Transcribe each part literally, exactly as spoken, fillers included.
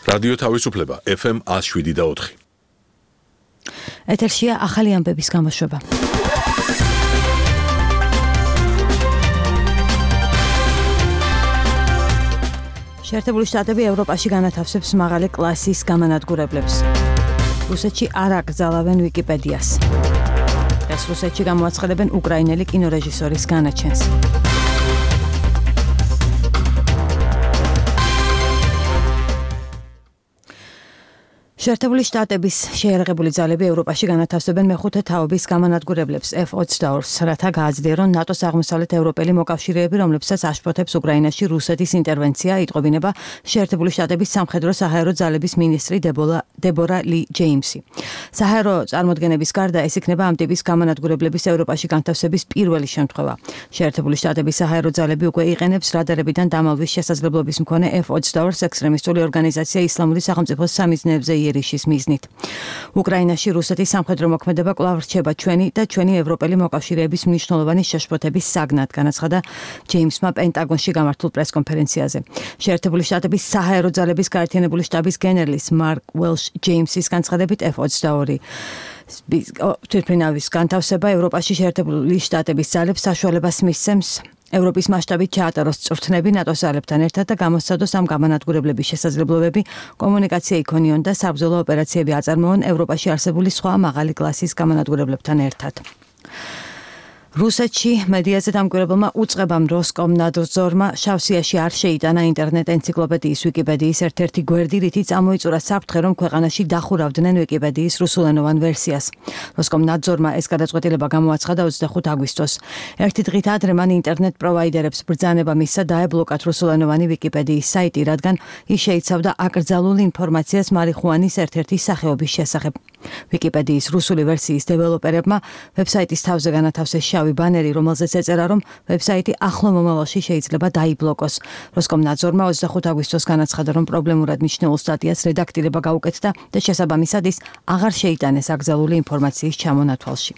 რადიო თავისუფლება ეფ ემ one oh seven და four. ეთერშია ახალი ამბების გამოშვება. შეერთებული შტატები ევროპაში განათავსებს მაღალი კლასის გამანადგურებლებს. რუსეთში არ აკრძალავენ ვიკიპედიას. ეს რუსეთში გამოაცხადებენ უკრაინელი კინორეჟისორის განაჩენს. შეერთებული შტატების შეიარაღებული ძალები ევროპაში განათავსებენ მეხუთე თაობის გამანადგურებლებს ეფ twenty-four-ს, რათა გააძლიერონ ნატოს აღმოსავლეთ ევროპელი მოკავშირეები, რომლებსაც აშფოთებს უკრაინაში რუსეთის ინტერვენცია, იტყობინება შეერთებული შტატების სამხედრო საჰაერო ძალების მინისტრი დებორა ლი ჯეიმსი. საჰაერო წარმოდგენების გარდა ეს იქნება ამ ტიპის გამანადგურებლების ევროპაში განთავსების პირველი შემთხვევა. შეერთებული შტატების საჰაერო ძალები უკვე იყენებს რადარებიდან დამალვის შესაძლებლობის მქონე ეფ twenty-four-ს ექსტრემისტული ორგანიზაცია ისლამური სახელმწიფოს სამიზნეებზე იერიშის მიზნით. უკრაინაში რუსეთის სამხედრო მოქმედება კვლავ რჩება ჩვენი და ჩვენი ევროპელი მოკავშირეების მნიშვნელოვანი შეშფოთების საგნად, განაცხადა ჯეიმსმა პენტაგონში გამართულ პრესკონფერენციაზე. შეერთებული შტატების საჰაერო ძალების გაერთიანებული შტაბის გენერლის მარკ უელშ ჯეიმსის განცხადებით ეფ twenty-four თვითმფრინავის განთავსება ევროპაში შეერთებული შტატების ძალებს საშუალებას მისცემს ევროპის მასშტაბით ჩაატაროს წვრთნები ნატოს ძალებთან ერთად და გამოსცადოს ამ გამანადგურებლების შესაძლებლობები, კომუნიკაცია იქონიონ და საბრძოლო ოპერაციები აწარმოონ ევროპაში არსებული სხვა მაღალი კლასის გამანადგურებლებთან ერთად. რუსეთში მედიაზე დამკვირვებელმა უწყებამ როსკომნადზორმა შავსიაში არ შეიტანა ინტერნეტ ენციკლოპედიის ვიკიპედიის ერთ-ერთი გვერდი, რითიც წამოიწურა საფრთხე, რომ ქვეყანაში დახურავდნენ ვიკიპედიის რუსულენოვან ვერსიას. როსკომნადზორმა ეს გადაწყვეტილება გამოაცხადა twenty-five აგვისტოს. ერთი დღით ადრე მან ინტერნეტ პროვაიდერებს ბრძანება მისცა დაებლოკათ რუსულენოვანი ვიკიპედიის საიტი, რადგან ის შეიცავდა აკრძალულ ინფორმაციას მარიხუანის ერთ-ერთი სახეობის შესახებ. ვიკიპედიის რუსული ვერსიის დეველოპერებმა ვებსაიტის თავზე განათავსეს შავი ბანერი, რომელზეც ეწერა, რომ ვებსაიტი ახლო მომავალში შეიძლება დაიბლოკოს. როსკომნადზორმა twenty-five აგვისტოს განაცხადა, რომ პრობლემურად მიჩნეულ სტატიას რედაქტირება გაუკეთდა და შესაბამისად ის აღარ შეიტანეს აკრძალული ინფორმაციის ჩამონათვალში.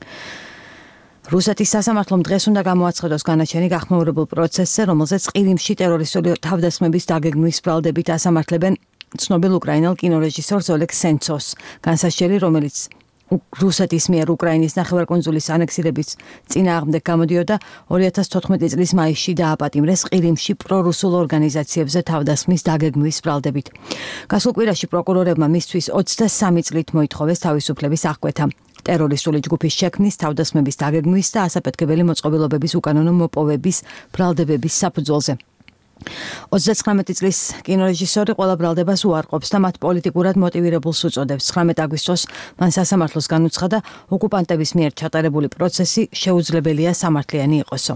რუსეთის სასამართლომ დღეს უნდა გამოაცხადოს განაჩენი გახმაურებულ პროცესზე, რომელზეც ყირიმში ტერორისტული თავდასხმების დაგეგმვის ბრალდებით ასამართლებენ ცნობილ უკრაინელ კინორეჟისორს ოლეგ სენცოვს, განსასჯელი, რომელიც რუსეთის მიერ უკრაინის ნახევარკუნძულის ანექსირების წინააღმდეგ გამოდიოდა two thousand fourteen წლის მაისში დააპატიმრეს ყირიმში პრორუსულ ორგანიზაციებზე თავდასხმის დაგეგმვის ბრალდებით. გასულ კვირაში პროკურორებმა მისთვის twenty-three წლით მოითხოვეს თავისუფლების აღკვეთა. ტერორისტული ჯგუფის შექმნის, თავდასხმების დაგეგმვის და ასაფეთქებელი მოწყობილობების უკანონო მოპოვების ბრალდებების საფუძველზე. twenty-nine წლის კინორეჟისორი ყველა ბრალდებას უარყოფს და მათ პოლიტიკურად მოტივირებულს უწოდებს. nineteen აგვისტოს მან სასამართლოს განუცხადა, ოკუპანტების მიერ ჩატარებული პროცესი შეუძლებელია სამართლიანი იყოსო.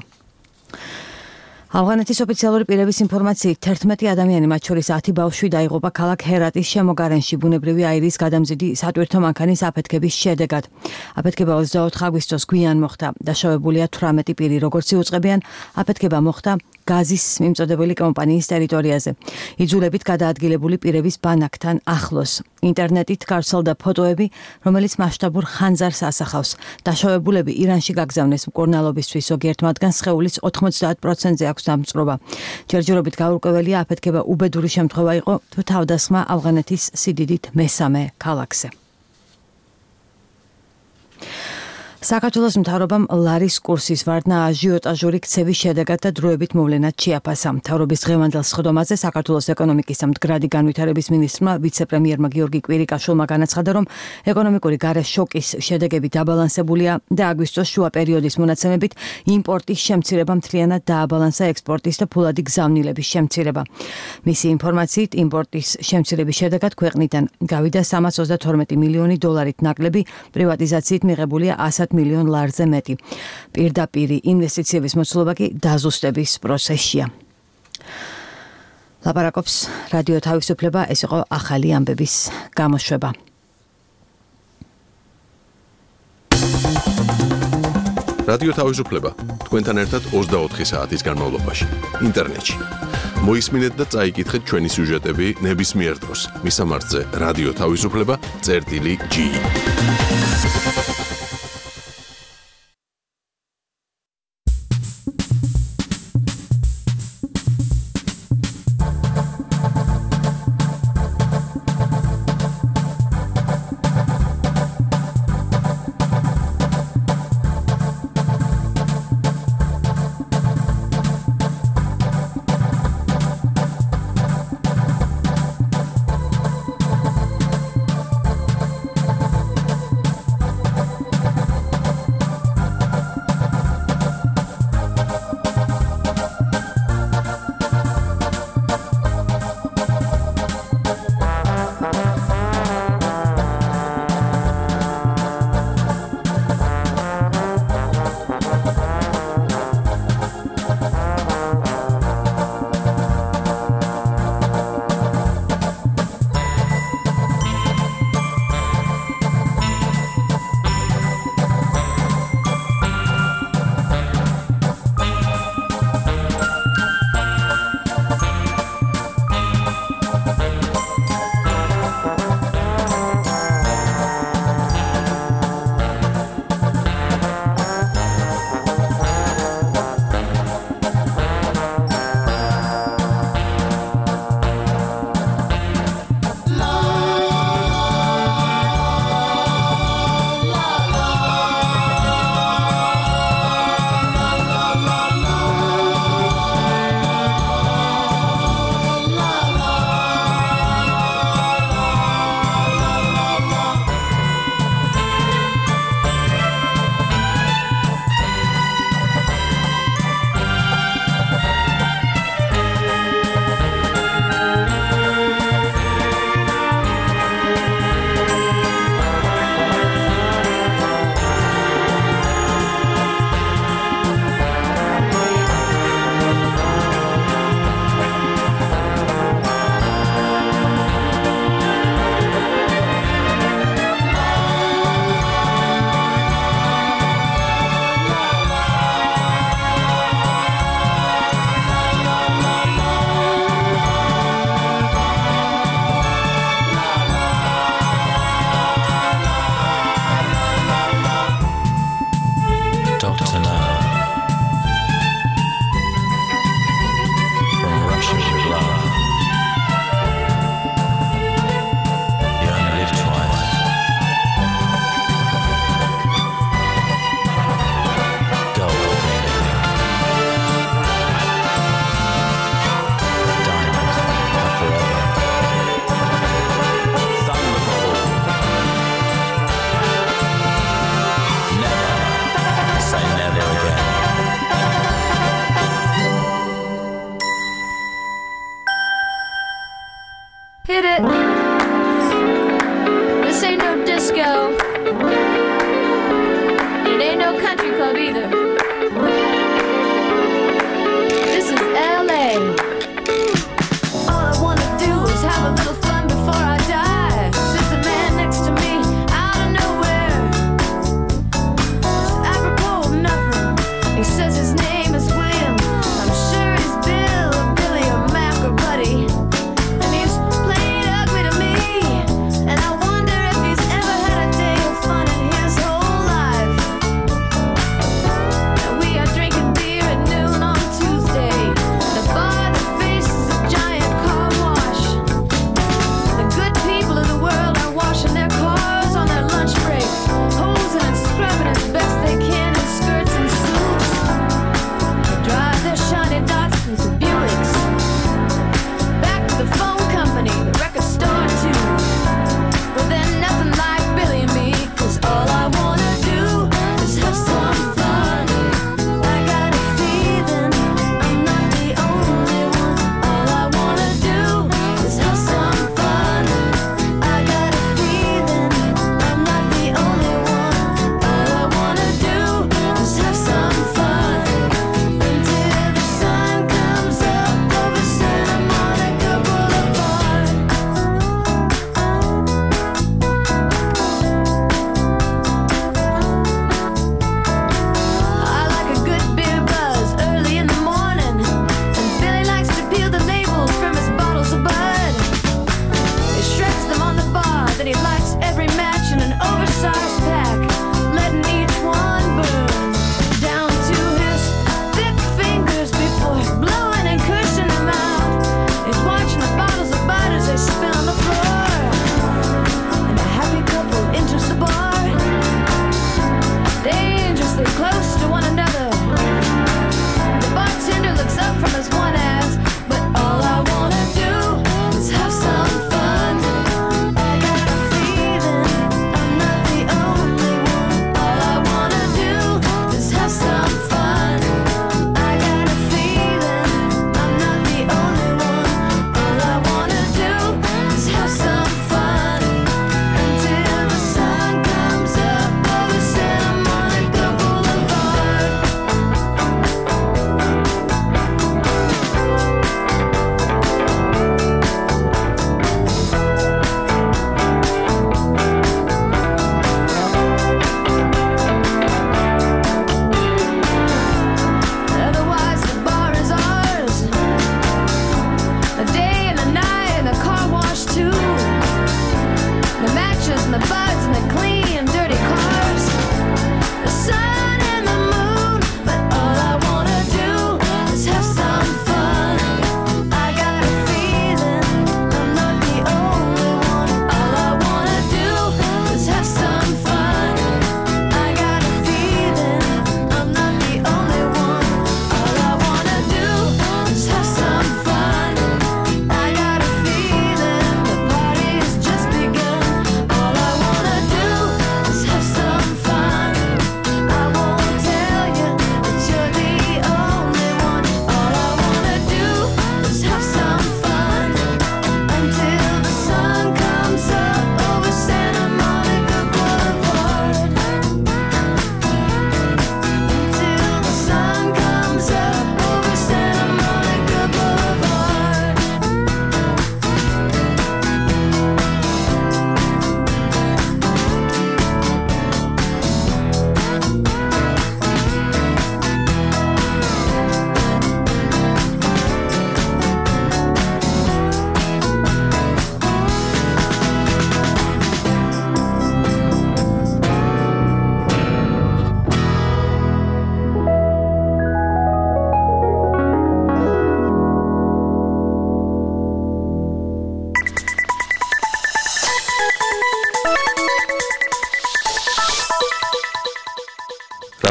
ავღანეთის ოფიციალური პირების ინფორმაციით eleven ადამიანი, მათ შორის ten ბავშვი დაიღუპა ქალაქ ჰერატის შემოგარენში ბუნებრივი აირის გადამზიდი სატვირთო მანქანის აფეთქების შედეგად. აფეთქება twenty-four აგვისტოს გვიან მოხდა. დაშავებულია eighteen პირი, როგორც იუწყებიან, აფეთქება მოხდა გაზის მიმწოდებელი კომპანიის ტერიტორიაზე. იძულებით გადაადგილებული პირების ბანაკთან ახლოს. ინტერნეტით გავრცელდა ფოტოები, რომელიც მასშტაბურ ხანძარს ასახავს. დაშავებულები ირანში გაგზავნეს მკურნალობისთვის, ზოგიერთ მათგანს სხეულის ninety პროცენტზე აქვს დამწვრობა. ჯერჯერობით გაურკვეველია, აფეთქება უბედური შემთხვევა იყო თუ თავდასხმა ავღანეთის სიდიდით მესამე ქალაქზე. საქართველოს მთავრობამ ლარის კურსის ვარდნა აჟიოტაჟური ქცევის შედეგად და დროებით მოვლენად შეაფასა. მთავრობის დღევანდელ სხდომაზე საქართველოს ეკონომიკის და მდგრადი განვითარების მინისტრმა ვიცე-პრემიერმა გიორგი კვირიკაშვილმა განაცხადა, რომ ეკონომიკური გარე შოკის შედეგები დაბალანსებულია და აგვისტოს შუა პერიოდის მონაცემებით იმპორტის შემცირება მთლიანად დააბალანსა ექსპორტის და ფულადი გზავნილების შემცირება. მისი ინფორმაციით, იმპორტის შემცირების შედეგად ქვეყნიდან გავიდა three hundred twenty-two მილიონი დოლარით ნაკლები, პრივატიზაციით მიღებულია one hundred მილიონ ლარზე მეტი. პირდაპირი ინვესტიციების მოცულობა კი დაზუსტების პროცესშია. ლაპარაკობს რადიო თავისუფლება, ეს იყო ახალი ამბების გამოშვება. რადიო თავისუფლება თქვენთან ერთად twenty-four საათის განმავლობაში ინტერნეტში. მოისმინეთ და წაიკითხეთ ჩვენი სიუჟეტები ნებისმიერ დროს. მისამართზე რადიო თავისუფლება .gi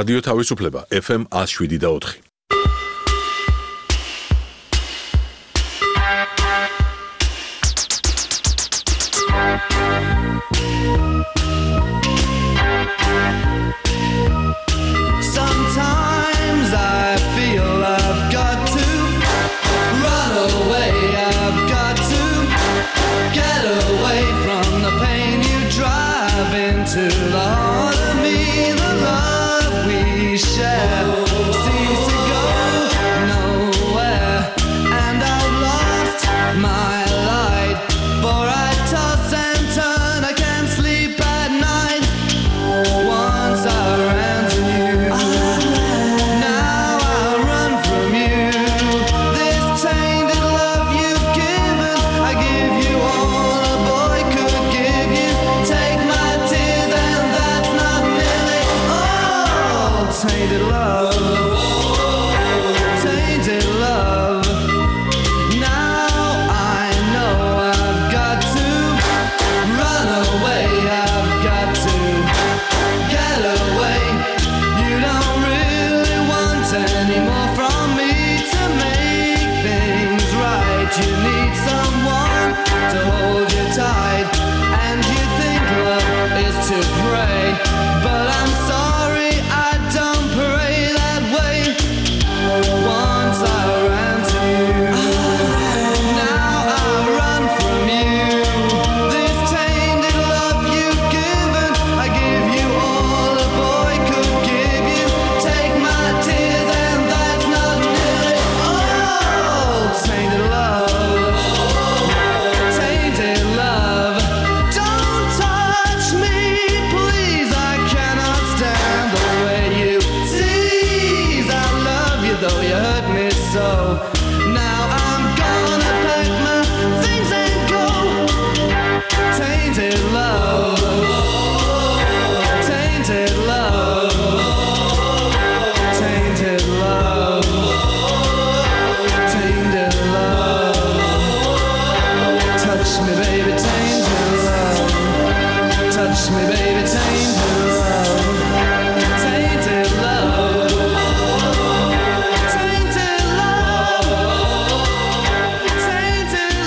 რადიო თავისუფლება F M one oh seven და four. Sometimes I feel I've got to run away, I've got to get away from the pain you drive into the heart of me. The love we share seems to go nowhere, and I've lost my light, for I toss and turn, I can't sleep at night. Once I ran to you, now I run from you. This tainted love you've given, I give you all a boy could give you. Take my tears and that's not nearly all. Tainted love, tainted love. Now I know I've got to run away, I've got to get away. You don't really want any more from me to make things right. You need someone to hold you tight, and you think love is to pray, but I'm sorry, I don't pray that way. Once I ran to you, now I run from you. This tainted love you've given, I give you all a boy could give you. Take my tears and that's not nearly all. Tainted love, tainted love. Don't touch me, please, I cannot stand the way you tease. I love you though you hurt me so. Now I'm gonna pack my things and go. Tainted love, tainted love, tainted love, tainted love. Touch me, baby, tainted love. Touch me, baby, tainted love. Tainted love, tainted love, tainted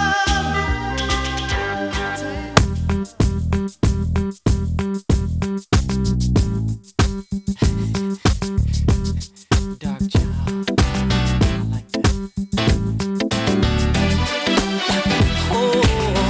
love. Dark child, I like that. Oh.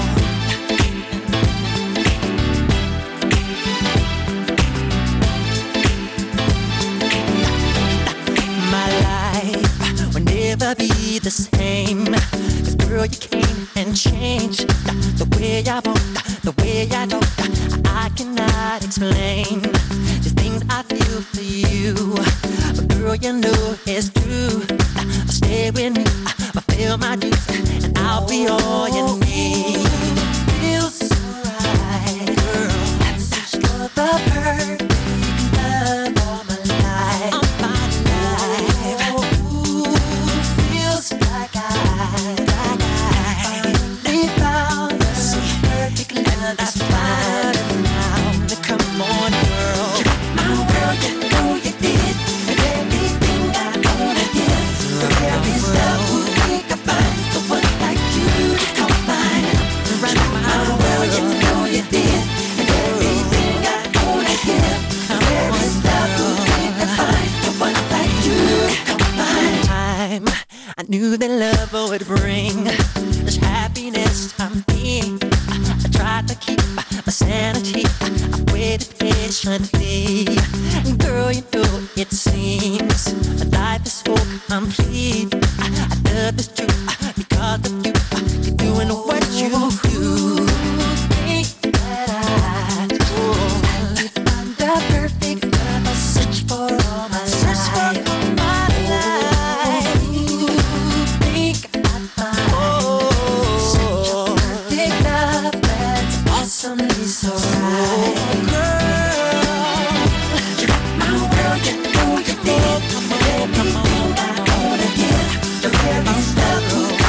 My life will never be the same, 'cause girl you came and changed the way I walk, the way I talk. I cannot explain the things I feel for you, but girl you know it's true. Stay with me, fulfill my dreams, and I'll be all you need. Feels so right, girl. That's just the perfect love all my life. All my life. Ooh, feels like I, like I finally found the perfect love that's fine now. Come on, girl. My world, you know you did, and everything I own I did. The very stuff we could find, the one like you to come find. My world, you know you did, and everything I own I give. The very stuff we could find, the one like you to come find. Time I knew that love would bring this happiness I'm in. I tried to keep my sanity, I waited patiently. Girl, you know it seems my life is so complete. I, I love this truth because of you. You're doing what you do. Think that I do. I found the perfect love I search for all my life. Search for all my life. Think I find such a perfect love that's awesomely so right. Girl, you got my world, you know you did. Everything I wanna give, the very stuff we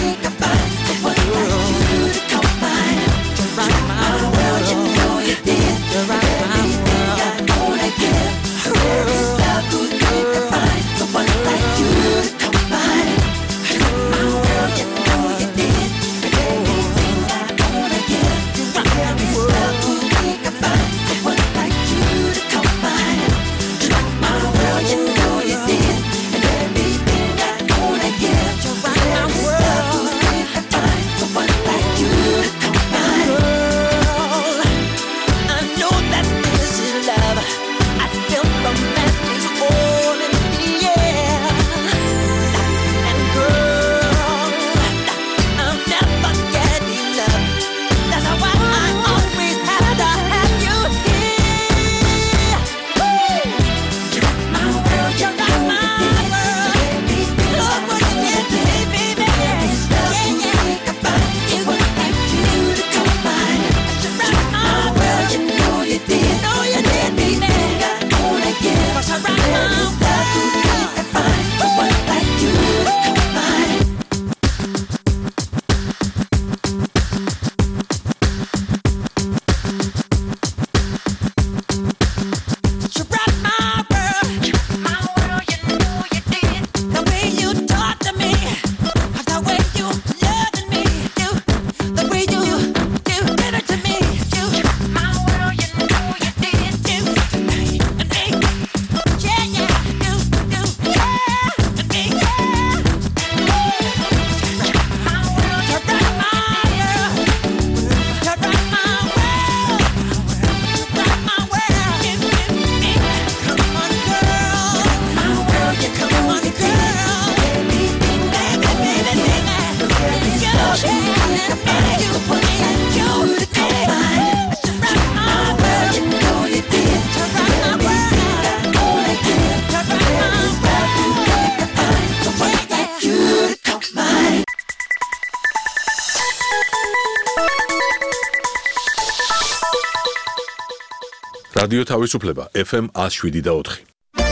რადიო თავისუფლება ეფ ემ one oh seven და four.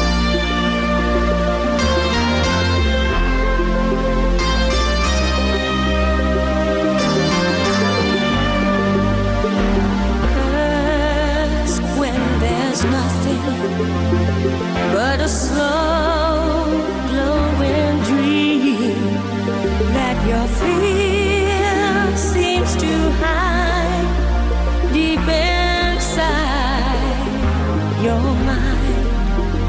But a slow glowing dream that your fear seems to hide deep inside your mind.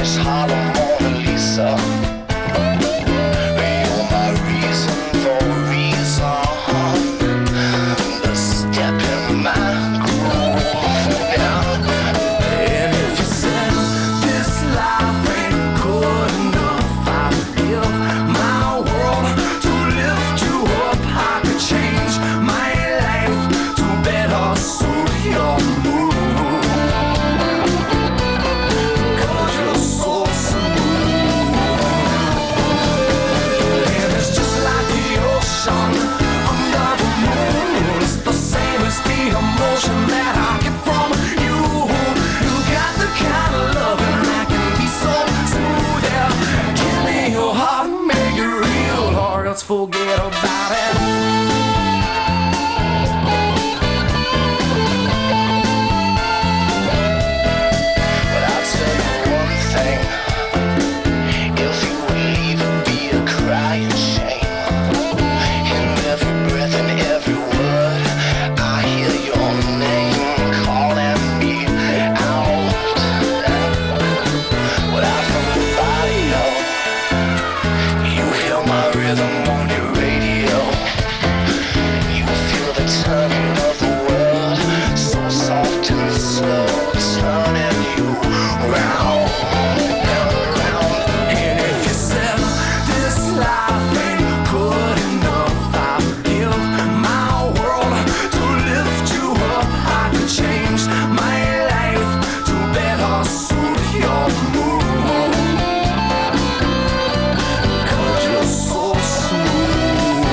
Spanish Harlem Mona Lisa. You're my reason for a reason. The step in my groove now. And if you said this life ain't good enough, I'd give my world to lift you up. I could change my life to better suit your mood. Cause you're so smooth. And it's just like the ocean under the moon. It's the same as the emotion that I get from you. You got the kind of loving that can be so smooth. Yeah. Give me your heart and make it real, or else forget about it. But I'll tell you one thing. If you would leave, it'd be a crying shame. In every breath and every word, I hear your name calling me out. Without from the body, no. You hear my rhythm on your radio. You feel the turning of the world, so soft and slow, turning you round and round. And if you said this life ain't good enough, I'd give my world to lift you up. I could change my life to better suit your mood. Cause you're so smooth.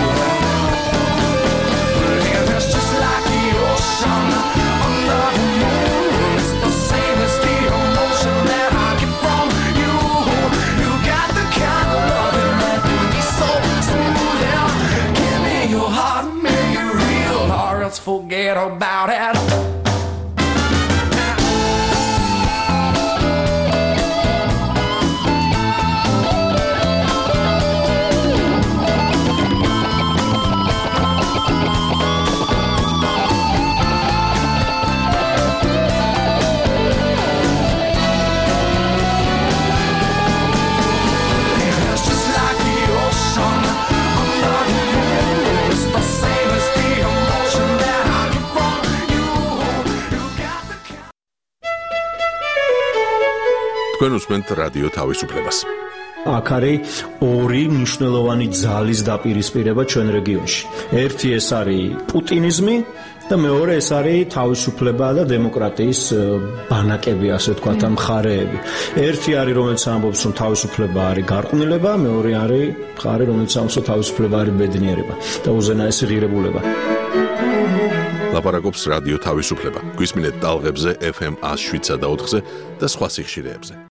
And it's just like the ocean under the moon. It's the same as the emotion that I get from you. You got the kind of loving that can be so smooth. Yeah. Give me your heart and make it real, or else forget about it. And it's just like the ocean under the moon. It's the same as the emotion that I get from you. You got the kind. თქვენ უსმენთ რადიო თავისუფლებას. აქ არის ორი მნიშვნელოვანი ძალის დაპირისპირება ჩვენ რეგიონში. ერთი ეს არის პუტინიზმი და მეორე ეს არის თავისუფლება და დემოკრატიის э, ბანაკები, ასე ვთქვათ, ამ მხარეები. ერთი არის, რომელიც ამბობს, რომ თავისუფლება არის გარყვნილება, მეორე არის მხარე, რომელიც ამბობს, რომ თავისუფლება არის ბედნიერება და უზენაესი ღირებულება. ლაპარაკობს რადიო თავისუფლება. გვისმინეთ ტალღებზე ეფ ემ one oh seven და ოთხზე და სხვა სიხშირეებზე.